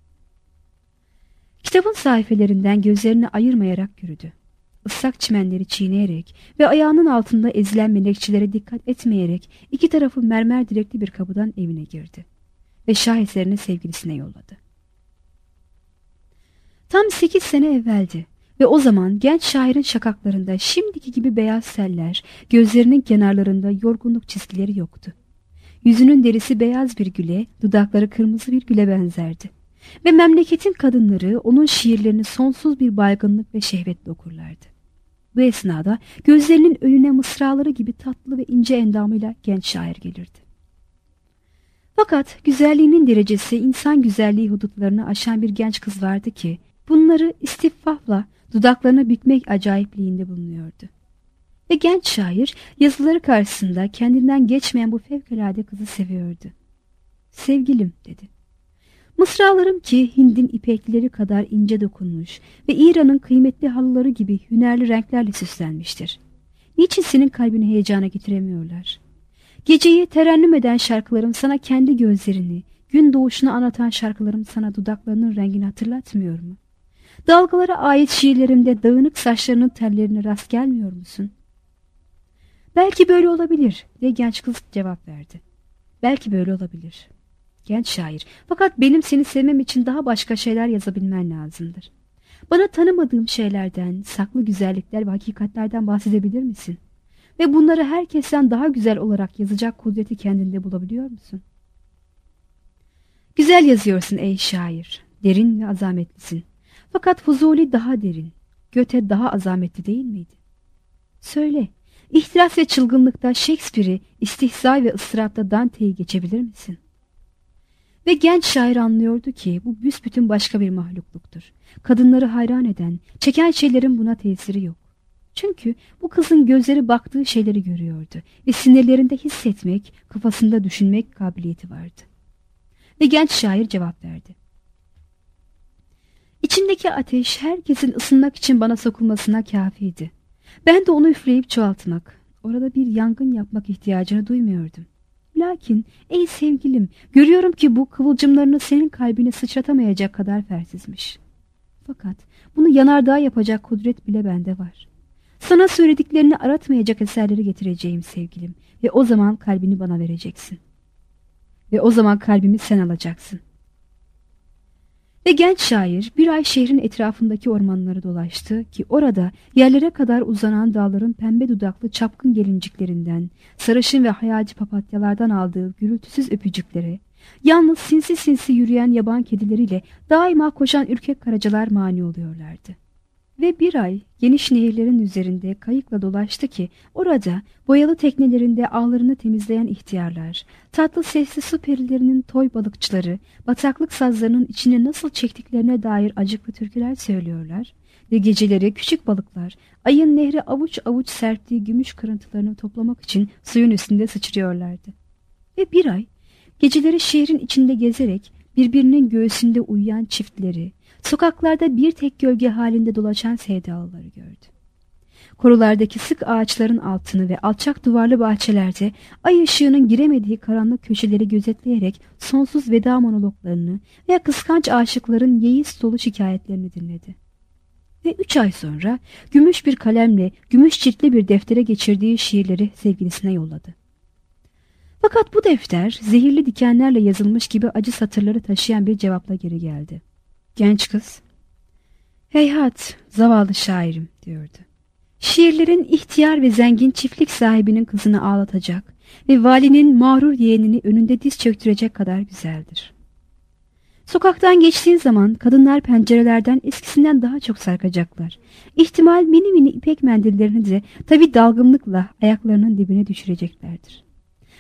Kitabın sayfelerinden gözlerini ayırmayarak yürüdü. Islak çimenleri çiğneyerek ve ayağının altında ezilen melekçilere dikkat etmeyerek iki tarafı mermer direkli bir kapıdan evine girdi. Ve şaheserini sevgilisine yolladı. Tam 8 sene evveldi ve o zaman genç şairin şakaklarında şimdiki gibi beyaz seller, gözlerinin kenarlarında yorgunluk çizgileri yoktu. Yüzünün derisi beyaz bir güle, dudakları kırmızı bir güle benzerdi. Ve memleketin kadınları onun şiirlerini sonsuz bir baygınlık ve şehvetle okurlardı. Bu esnada gözlerinin önüne mısraları gibi tatlı ve ince endamıyla genç şair gelirdi. Fakat güzelliğinin derecesi insan güzelliği hudutlarını aşan bir genç kız vardı ki bunları istifafla dudaklarına bükmek acayipliğinde bulunuyordu. Ve genç şair yazıları karşısında kendinden geçmeyen bu fevkalade kızı seviyordu. Sevgilim dedi. Mısralarım ki Hind'in ipeklileri kadar ince dokunmuş ve İran'ın kıymetli halıları gibi hünerli renklerle süslenmiştir. Niçin senin kalbini heyecana getiremiyorlar? Geceyi terennüm eden şarkılarım sana kendi gözlerini, gün doğuşunu anlatan şarkılarım sana dudaklarının rengini hatırlatmıyor mu? Dalgalara ait şiirlerimde dağınık saçlarının tellerine rast gelmiyor musun? Belki böyle olabilir diye genç kız cevap verdi. Belki böyle olabilir. Genç şair, fakat benim seni sevmem için daha başka şeyler yazabilmen lazımdır. Bana tanımadığım şeylerden, saklı güzellikler ve hakikatlerden bahsedebilir misin? Ve bunları herkesten daha güzel olarak yazacak kudreti kendinde bulabiliyor musun? Güzel yazıyorsun ey şair, derin ve azametlisin. Fakat Fuzuli daha derin, Göte daha azametli değil miydi? Söyle, ihtiras ve çılgınlıkta Shakespeare'i, istihza ve ıstırapta Dante'yi geçebilir misin? Ve genç şair anlıyordu ki bu büsbütün başka bir mahlukluktur. Kadınları hayran eden, çeken şeylerin buna tesiri yok. Çünkü bu kızın gözleri baktığı şeyleri görüyordu ve sinirlerinde hissetmek, kafasında düşünmek kabiliyeti vardı. Ve genç şair cevap verdi. İçindeki ateş herkesin ısınmak için bana sokulmasına kâfiydi. Ben de onu üfleyip çoğaltmak, orada bir yangın yapmak ihtiyacını duymuyordum. Lakin ey sevgilim, görüyorum ki bu kıvılcımlarını senin kalbine sıçratamayacak kadar fersizmiş. Fakat bunu yanardağ yapacak kudret bile bende var. Sana söylediklerini aratmayacak eserleri getireceğim sevgilim ve o zaman kalbini bana vereceksin. Ve o zaman kalbimi sen alacaksın. Ve genç şair bir ay şehrin etrafındaki ormanları dolaştı ki orada yerlere kadar uzanan dağların pembe dudaklı çapkın gelinciklerinden, sarışın ve hayalci papatyalardan aldığı gürültüsüz öpücüklere, yalnız sinsi sinsi yürüyen yaban kedileriyle daima koşan ürkek karacalar mani oluyorlardı. Ve bir ay geniş nehirlerin üzerinde kayıkla dolaştı ki orada boyalı teknelerinde ağlarını temizleyen ihtiyarlar, tatlı sesli su perilerinin toy balıkçıları, bataklık sazlarının içine nasıl çektiklerine dair acıklı türküler söylüyorlar ve geceleri küçük balıklar ayın nehre avuç avuç serptiği gümüş kırıntılarını toplamak için suyun üstünde sıçrıyorlardı. Ve bir ay geceleri şehrin içinde gezerek birbirinin göğsünde uyuyan çiftleri, sokaklarda bir tek gölge halinde dolaşan sevdalıları gördü. Korulardaki sık ağaçların altını ve alçak duvarlı bahçelerde ay ışığının giremediği karanlık köşeleri gözetleyerek sonsuz veda monologlarını veya kıskanç aşıkların yeis dolu şikayetlerini dinledi. Ve 3 ay sonra gümüş bir kalemle gümüş ciltli bir deftere geçirdiği şiirleri sevgilisine yolladı. Fakat bu defter zehirli dikenlerle yazılmış gibi acı satırları taşıyan bir cevapla geri geldi. Genç kız, "Heyhat, zavallı şairim," diyordu. "Şiirlerin ihtiyar ve zengin çiftlik sahibinin kızını ağlatacak ve valinin mağrur yeğenini önünde diz çöktürecek kadar güzeldir. Sokaktan geçtiğin zaman kadınlar pencerelerden eskisinden daha çok sarkacaklar. İhtimal mini mini ipek mendillerini de tabii dalgınlıkla ayaklarının dibine düşüreceklerdir.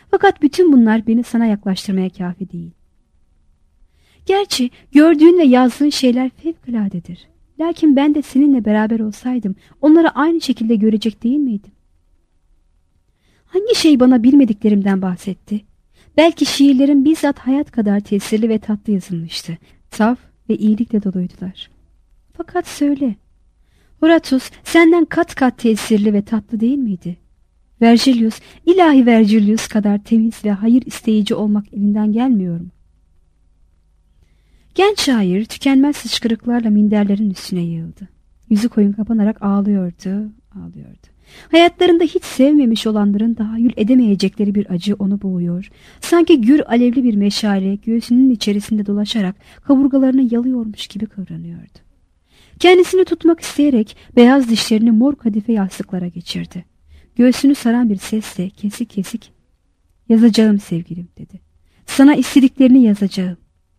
Fakat bütün bunlar beni sana yaklaştırmaya kafi değil. Gerçi gördüğün ve yazdığın şeyler fevkaladedir. Lakin ben de seninle beraber olsaydım onları aynı şekilde görecek değil miydim? Hangi şey bana bilmediklerimden bahsetti? Belki şiirlerin bizzat hayat kadar tesirli ve tatlı yazılmıştı. Saf ve iyilikle doluydular. Fakat söyle, Horatus senden kat kat tesirli ve tatlı değil miydi? Vergilius, ilahi Vergilius kadar temiz ve hayır isteyici olmak elinden gelmiyor mu? Genç şair tükenmez hıçkırıklarla minderlerin üstüne yığıldı. Yüzü koyun kapanarak ağlıyordu. Hayatlarında hiç sevmemiş olanların tahayyül edemeyecekleri bir acı onu boğuyor. Sanki gür alevli bir meşale göğsünün içerisinde dolaşarak kaburgalarını yalıyormuş gibi kıvranıyordu. Kendisini tutmak isteyerek beyaz dişlerini mor kadife yastıklara geçirdi. Göğsünü saran bir sesle kesik kesik "Yazacağım sevgilim," dedi. "Sana istediklerini yazacağım."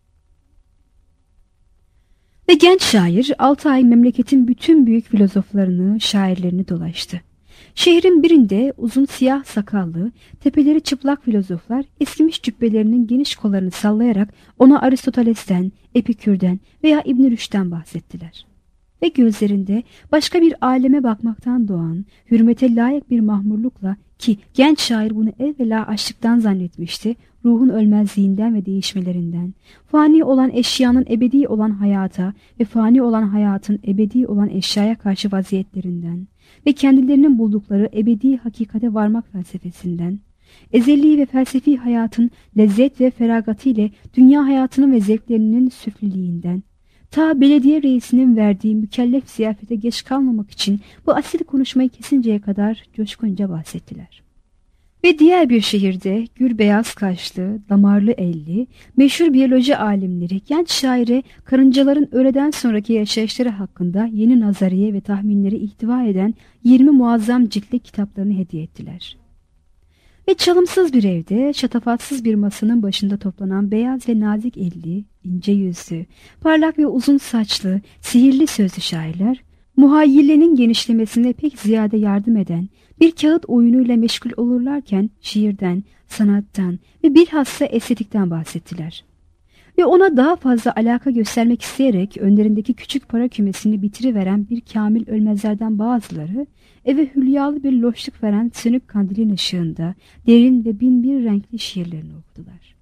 Ve genç şair 6 ay memleketin bütün büyük filozoflarını, şairlerini dolaştı. Şehrin birinde uzun siyah sakallı, tepeleri çıplak filozoflar eskimiş cübbelerinin geniş kollarını sallayarak ona Aristoteles'ten, Epikür'den veya İbn Rüşd'den bahsettiler. Ve gözlerinde başka bir aleme bakmaktan doğan, hürmete layık bir mahmurlukla, ki genç şair bunu evvela açlıktan zannetmişti, ruhun ölmezliğinden ve değişmelerinden, fani olan eşyanın ebedi olan hayata ve fani olan hayatın ebedi olan eşyaya karşı vaziyetlerinden ve kendilerinin buldukları ebedi hakikate varmak felsefesinden, ezeli ve felsefi hayatın lezzet ve feragatı ile dünya hayatının ve zevklerinin süfliliğinden, ta belediye reisinin verdiği mükellef ziyafete geç kalmamak için bu asil konuşmayı kesinceye kadar coşkunca bahsettiler. Ve diğer bir şehirde gür beyaz kaşlı, damarlı elli, meşhur biyoloji alimleri genç şaire karıncaların öğleden sonraki yaşayışları hakkında yeni nazariye ve tahminleri ihtiva eden 20 muazzam ciltli kitaplarını hediye ettiler. Ve çalımsız bir evde, şatafatsız bir masanın başında toplanan beyaz ve nazik elli, ince yüzlü, parlak ve uzun saçlı, sihirli sözlü şairler, muhayyillenin genişlemesine pek ziyade yardım eden bir kağıt oyunuyla meşgul olurlarken şiirden, sanattan ve bilhassa estetikten bahsettiler. Ve ona daha fazla alaka göstermek isteyerek önlerindeki küçük para kümesini bitiriveren bir kamil ölmezlerden bazıları, eve hülyalı bir loşluk veren sönük kandilin ışığında derin ve bin bir renkli şiirlerini okudular.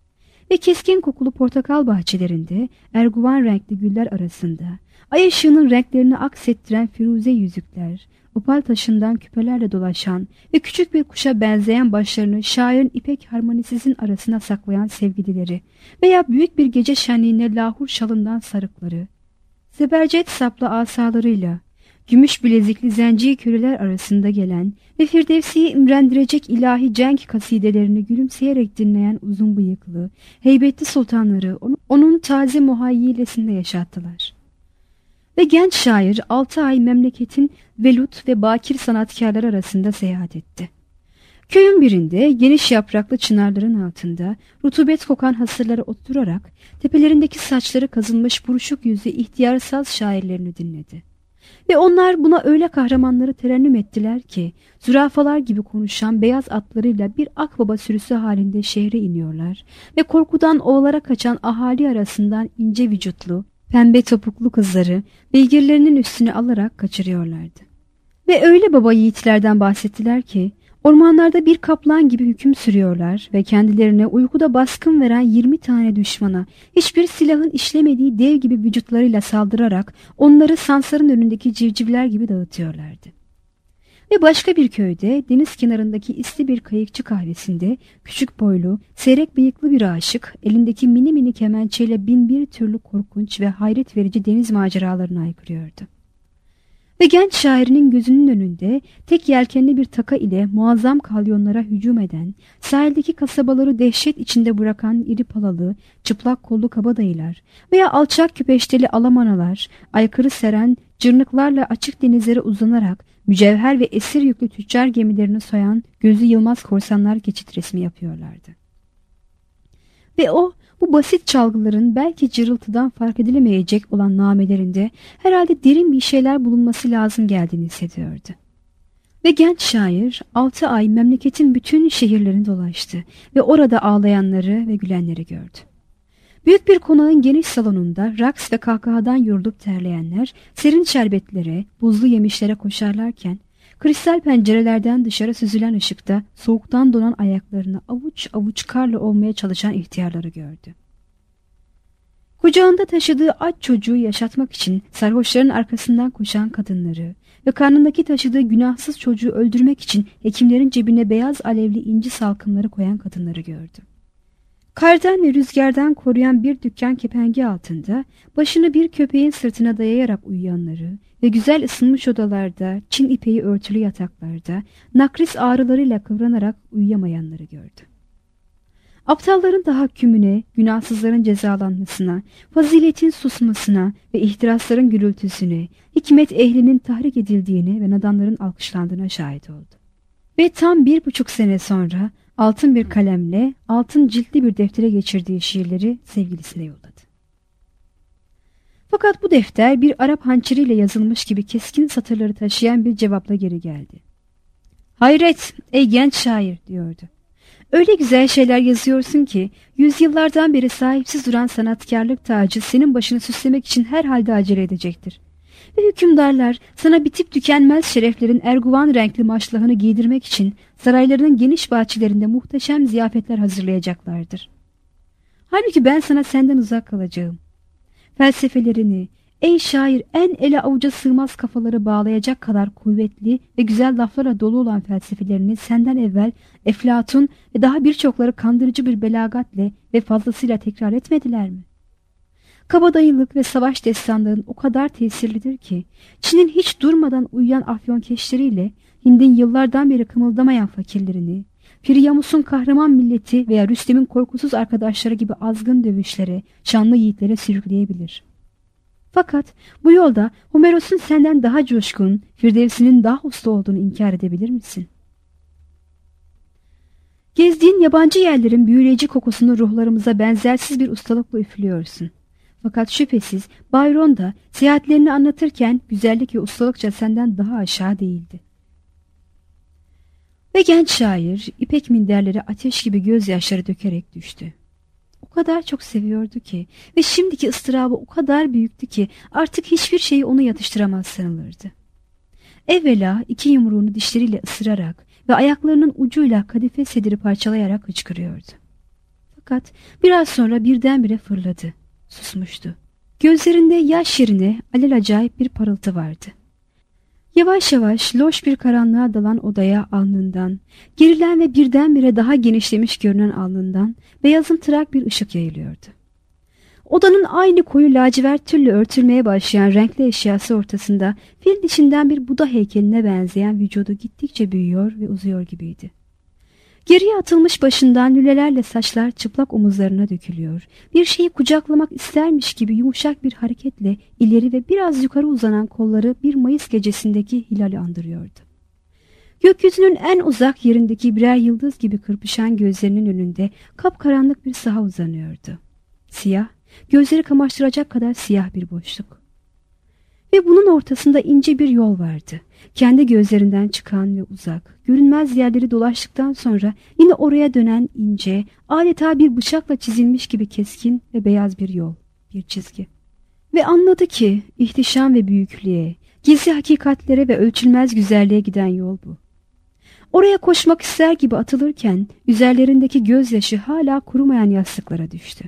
Ve keskin kokulu portakal bahçelerinde, erguvan renkli güller arasında, ay ışığının renklerini aksettiren firuze yüzükler, opal taşından küpelerle dolaşan ve küçük bir kuşa benzeyen başlarını şairin ipek harmonisizin arasına saklayan sevgilileri veya büyük bir gece şenliğine lahur şalından sarıkları, zebercet saplı asalarıyla, gümüş bilezikli zenci köleler arasında gelen ve Firdevsi'yi imrendirecek ilahi cenk kasidelerini gülümseyerek dinleyen uzun bıyıklı, heybetli sultanları onun taze muhayyilesinde yaşattılar. Ve genç şair 6 ay memleketin velut ve bakir sanatkarları arasında seyahat etti. Köyün birinde geniş yapraklı çınarların altında rutubet kokan hasırlara oturarak tepelerindeki saçları kazınmış buruşuk yüzlü ihtiyar saz şairlerini dinledi. Ve onlar buna öyle kahramanları terennüm ettiler ki zürafalar gibi konuşan beyaz atlarıyla bir akbaba sürüsü halinde şehre iniyorlar ve korkudan ovalara kaçan ahali arasından ince vücutlu, pembe topuklu kızları beygirlerinin üstüne alarak kaçırıyorlardı. Ve öyle baba yiğitlerden bahsettiler ki ormanlarda bir kaplan gibi hüküm sürüyorlar ve kendilerine uykuda baskın veren 20 tane düşmana hiçbir silahın işlemediği dev gibi vücutlarıyla saldırarak onları sansarın önündeki civcivler gibi dağıtıyorlardı. Ve başka bir köyde deniz kenarındaki isli bir kayıkçı kahvesinde küçük boylu, seyrek bıyıklı bir aşık elindeki mini mini kemençeyle bin bir türlü korkunç ve hayret verici deniz maceralarını aykırıyordu. Ve genç şairinin gözünün önünde tek yelkenli bir taka ile muazzam kalyonlara hücum eden, sahildeki kasabaları dehşet içinde bırakan iri palalı, çıplak kollu kabadayılar veya alçak küpeşteli alamanalar, aykırı seren cırnıklarla açık denizlere uzanarak mücevher ve esir yüklü tüccar gemilerini soyan gözü yılmaz korsanlar geçit resmi yapıyorlardı. Ve o, bu basit çalgıların belki cırıltıdan fark edilemeyecek olan namelerinde herhalde derin bir şeyler bulunması lazım geldiğini hissediyordu. Ve genç şair 6 ay memleketin bütün şehirlerini dolaştı ve orada ağlayanları ve gülenleri gördü. Büyük bir konağın geniş salonunda raks ve kahkahadan yorulup terleyenler serin şerbetlere, buzlu yemişlere koşarlarken, kristal pencerelerden dışarı süzülen ışıkta soğuktan donan ayaklarını avuç avuç karla ovmaya çalışan ihtiyarları gördü. Kucağında taşıdığı aç çocuğu yaşatmak için sarhoşların arkasından koşan kadınları ve karnındaki taşıdığı günahsız çocuğu öldürmek için hekimlerin cebine beyaz alevli inci salkımları koyan kadınları gördü. Kardan ve rüzgardan koruyan bir dükkan kepengi altında başını bir köpeğin sırtına dayayarak uyuyanları ve güzel ısınmış odalarda, Çin ipeği örtülü yataklarda, nakris ağrılarıyla kıvranarak uyuyamayanları gördü. Aptalların tahakkümüne, günahsızların cezalanmasına, faziletin susmasına ve ihtirasların gürültüsüne, hikmet ehlinin tahrik edildiğine ve nadanların alkışlandığına şahit oldu. Ve tam 1,5 sene sonra altın bir kalemle altın ciltli bir deftere geçirdiği şiirleri sevgilisine yolladı. Fakat bu defter bir Arap hançeriyle yazılmış gibi keskin satırları taşıyan bir cevapla geri geldi. "Hayret ey genç şair," diyordu. "Öyle güzel şeyler yazıyorsun ki yüzyıllardan beri sahipsiz duran sanatkarlık tacı senin başını süslemek için herhalde acele edecektir. Ve hükümdarlar sana bitip tükenmez şereflerin erguvan renkli maşlahını giydirmek için saraylarının geniş bahçelerinde muhteşem ziyafetler hazırlayacaklardır. Halbuki ben sana senden uzak kalacağım. Felsefelerini, ey şair en ele avuca sığmaz kafaları bağlayacak kadar kuvvetli ve güzel laflarla dolu olan felsefelerini senden evvel Eflatun ve daha birçokları kandırıcı bir belagatle ve fazlasıyla tekrar etmediler mi? Kabadayılık ve savaş destanların o kadar tesirlidir ki Çin'in hiç durmadan uyuyan afyonkeşleriyle Hind'in yıllardan beri kımıldamayan fakirlerini, Priamus'un kahraman milleti veya Rüstem'in korkusuz arkadaşları gibi azgın dövüşlere, şanlı yiğitlere sürükleyebilir. Fakat bu yolda Homeros'un senden daha coşkun, Firdevsi'nin daha usta olduğunu inkar edebilir misin? Gezdiğin yabancı yerlerin büyüleyici kokusunu ruhlarımıza benzersiz bir ustalıkla üflüyorsun. Fakat şüphesiz Byron da seyahatlerini anlatırken güzellik ve ustalıkça senden daha aşağı değildi. Ve genç şair ipek minderlere ateş gibi gözyaşları dökerek düştü. O kadar çok seviyordu ki ve şimdiki ıstırabı o kadar büyüktü ki artık hiçbir şeyi onu yatıştıramaz sanılırdı. Evvela 2 yumruğunu dişleriyle ısırarak ve ayaklarının ucuyla kadife sediri parçalayarak hıçkırıyordu. Fakat biraz sonra birdenbire fırladı. Susmuştu. Gözlerinde yaş yerine alelacayip bir parıltı vardı. Yavaş yavaş loş bir karanlığa dalan odaya alnından, gerilen ve birdenbire daha genişlemiş görünen alnından beyazımtırak bir ışık yayılıyordu. Odanın aynı koyu lacivert tülle örtülmeye başlayan renkli eşyası ortasında fil dişinden bir Buda heykeline benzeyen vücudu gittikçe büyüyor ve uzuyor gibiydi. Geriye atılmış başından lülelerle saçlar çıplak omuzlarına dökülüyor. Bir şeyi kucaklamak istermiş gibi yumuşak bir hareketle ileri ve biraz yukarı uzanan kolları bir Mayıs gecesindeki hilali andırıyordu. Gökyüzünün en uzak yerindeki birer yıldız gibi kırpışan gözlerinin önünde kapkaranlık bir saha uzanıyordu. Siyah, gözleri kamaştıracak kadar siyah bir boşluk. Ve bunun ortasında ince bir yol vardı. Kendi gözlerinden çıkan ve uzak, görünmez yerleri dolaştıktan sonra yine oraya dönen ince, adeta bir bıçakla çizilmiş gibi keskin ve beyaz bir yol, bir çizgi. Ve anladı ki ihtişam ve büyüklüğe, gizli hakikatlere ve ölçülmez güzelliğe giden yol bu. Oraya koşmak ister gibi atılırken üzerlerindeki gözyaşı hala kurumayan yastıklara düştü.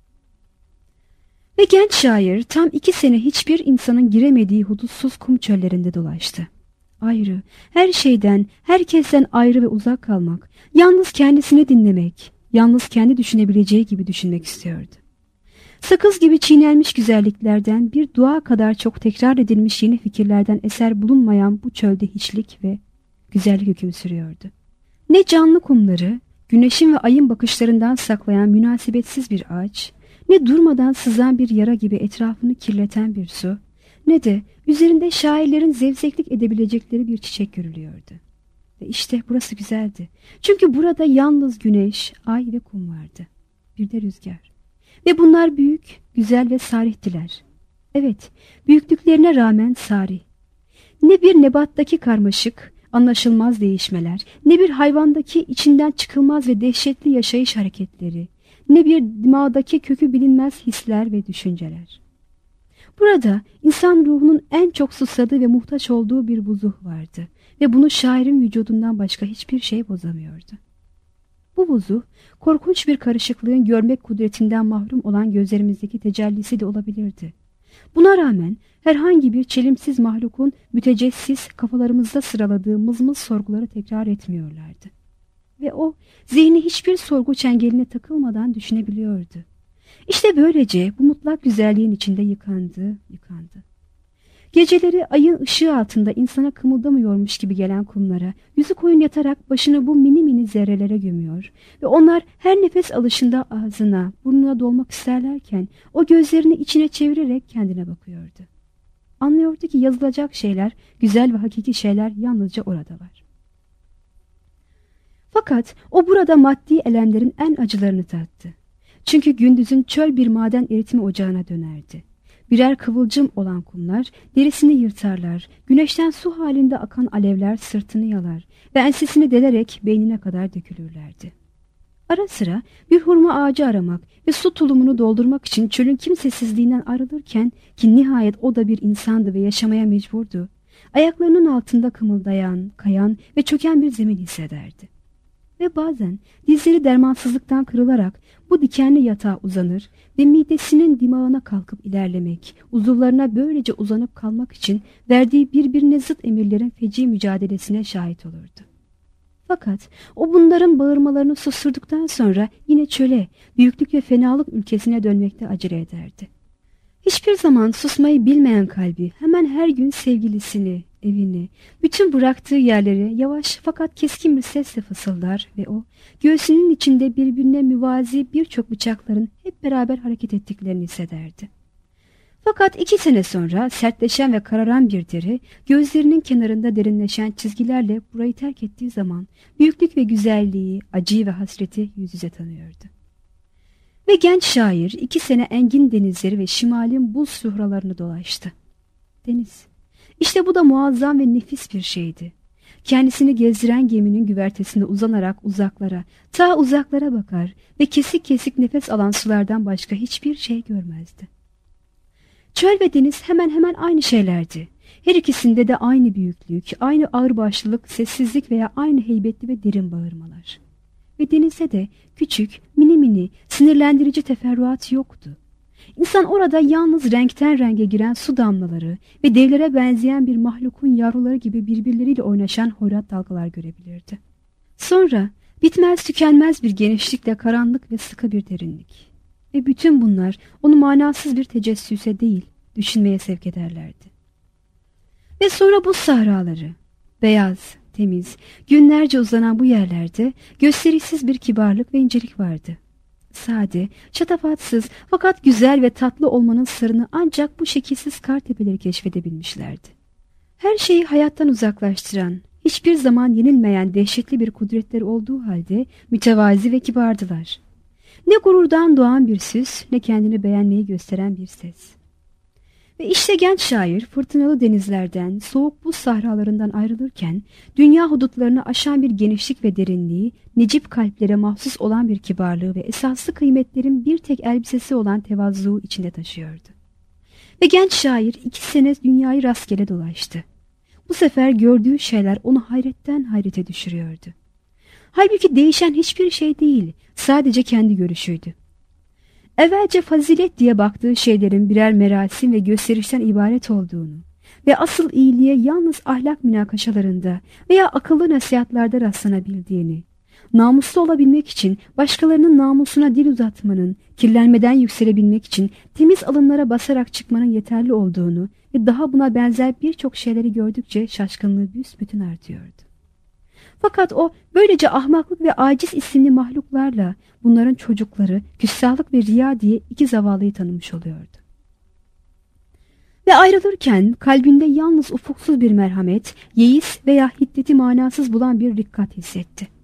Ve genç şair tam 2 sene hiçbir insanın giremediği hudutsuz kum çöllerinde dolaştı. Ayrı, her şeyden, herkesten ayrı ve uzak kalmak, yalnız kendisini dinlemek, yalnız kendi düşünebileceği gibi düşünmek istiyordu. Sakız gibi çiğnenmiş güzelliklerden bir dua kadar çok tekrar edilmiş yeni fikirlerden eser bulunmayan bu çölde hiçlik ve güzellik hüküm sürüyordu. Ne canlı kumları, güneşin ve ayın bakışlarından saklayan münasebetsiz bir ağaç, ne durmadan sızan bir yara gibi etrafını kirleten bir su, ne de üzerinde şairlerin zevzeklik edebilecekleri bir çiçek görülüyordu. Ve işte burası güzeldi. Çünkü burada yalnız güneş, ay ve kum vardı. Bir de rüzgar. Ve bunlar büyük, güzel ve sarihtiler. Evet, büyüklüklerine rağmen sarih. Ne bir nebattaki karmaşık, anlaşılmaz değişmeler, ne bir hayvandaki içinden çıkılmaz ve dehşetli yaşayış hareketleri, ne bir dimağdaki kökü bilinmez hisler ve düşünceler. Burada insan ruhunun en çok susadığı ve muhtaç olduğu bir vuzuh vardı ve bunu şairin vücudundan başka hiçbir şey bozamıyordu. Bu vuzuh, korkunç bir karışıklığın görmek kudretinden mahrum olan gözlerimizdeki tecellisi de olabilirdi. Buna rağmen herhangi bir çelimsiz mahlukun mütecessis kafalarımızda sıraladığı mızmız sorguları tekrar etmiyorlardı. Ve o, zihni hiçbir sorgu çengeline takılmadan düşünebiliyordu. İşte böylece bu mutlak güzelliğin içinde yıkandı. Geceleri ayın ışığı altında insana kımıldamıyormuş gibi gelen kumlara, yüzü koyun yatarak başını bu mini mini zerrelere gömüyor ve onlar her nefes alışında ağzına, burnuna dolmak isterlerken o gözlerini içine çevirerek kendine bakıyordu. Anlıyordu ki yazılacak şeyler, güzel ve hakiki şeyler yalnızca orada var. Fakat o burada maddi elemlerin en acılarını tattı. Çünkü gündüzün çöl bir maden eritme ocağına dönerdi. Birer kıvılcım olan kumlar derisini yırtarlar, güneşten su halinde akan alevler sırtını yalar ve ensesini delerek beynine kadar dökülürlerdi. Ara sıra bir hurma ağacı aramak ve su tulumunu doldurmak için çölün kimsesizliğinden ayrılırken ki nihayet o da bir insandı ve yaşamaya mecburdu, ayaklarının altında kımıldayan, kayan ve çöken bir zemin hissederdi. Ve bazen dizleri dermansızlıktan kırılarak bu dikenli yatağa uzanır ve midesinin dimağına kalkıp ilerlemek, uzuvlarına böylece uzanıp kalmak için verdiği birbirine zıt emirlerin feci mücadelesine şahit olurdu. Fakat o bunların bağırmalarını susturduktan sonra yine çöle, büyüklük ve fenalık ülkesine dönmekte acele ederdi. Hiçbir zaman susmayı bilmeyen kalbi hemen her gün sevgilisini, evini, bütün bıraktığı yerleri yavaş fakat keskin bir sesle fısıldar ve o, göğsünün içinde birbirine müvazi birçok bıçakların hep beraber hareket ettiklerini hissederdi. Fakat 2 sene sonra sertleşen ve kararan bir deri, gözlerinin kenarında derinleşen çizgilerle burayı terk ettiği zaman büyüklük ve güzelliği, acıyı ve hasreti yüz yüze tanıyordu. Ve genç şair 2 sene engin denizleri ve şimalin buz suhralarını dolaştı. Deniz, işte bu da muazzam ve nefis bir şeydi. Kendisini gezdiren geminin güvertesinde uzanarak uzaklara, ta uzaklara bakar ve kesik kesik nefes alan sulardan başka hiçbir şey görmezdi. Çöl ve deniz hemen hemen aynı şeylerdi. Her ikisinde de aynı büyüklük, aynı ağırbaşlılık, sessizlik veya aynı heybetli ve derin bağırmalar. Ve denizde de küçük, mini mini, sinirlendirici teferruat yoktu. İnsan orada yalnız renkten renge giren su damlaları ve devlere benzeyen bir mahlukun yavruları gibi birbirleriyle oynaşan hoyrat dalgalar görebilirdi. Sonra bitmez tükenmez bir genişlikle karanlık ve sıkı bir derinlik. Ve bütün bunlar onu manasız bir tecessüse değil, düşünmeye sevk ederlerdi. Ve sonra bu sahraları, beyaz, temiz, günlerce uzanan bu yerlerde gösterişsiz bir kibarlık ve incelik vardı. Sade, şatafatsız fakat güzel ve tatlı olmanın sırrını ancak bu şekilsiz kar tepeleri keşfedebilmişlerdi. Her şeyi hayattan uzaklaştıran, hiçbir zaman yenilmeyen dehşetli bir kudretleri olduğu halde mütevazi ve kibardılar. Ne gururdan doğan bir süs, ne kendini beğenmeyi gösteren bir ses. Ve işte genç şair fırtınalı denizlerden, soğuk buz sahralarından ayrılırken, dünya hudutlarını aşan bir genişlik ve derinliği, necip kalplere mahsus olan bir kibarlığı ve esaslı kıymetlerin bir tek elbisesi olan tevazuğu içinde taşıyordu. Ve genç şair 2 sene dünyayı rastgele dolaştı. Bu sefer gördüğü şeyler onu hayretten hayrete düşürüyordu. Halbuki değişen hiçbir şey değil, sadece kendi görüşüydü. Evvelce fazilet diye baktığı şeylerin birer merasim ve gösterişten ibaret olduğunu ve asıl iyiliğe yalnız ahlak münakaşalarında veya akıllı nasihatlarda rastlanabildiğini, namuslu olabilmek için başkalarının namusuna dil uzatmanın, kirlenmeden yükselebilmek için temiz alınlara basarak çıkmanın yeterli olduğunu ve daha buna benzer birçok şeyleri gördükçe şaşkınlığı büsbütün artıyordu. Fakat o böylece ahmaklık ve aciz isimli mahluklarla bunların çocukları, küstahlık ve riya diye 2 zavallıyı tanımış oluyordu. Ve ayrılırken kalbinde yalnız ufuksuz bir merhamet, yeis veya hiddeti manasız bulan bir rikkat hissetti.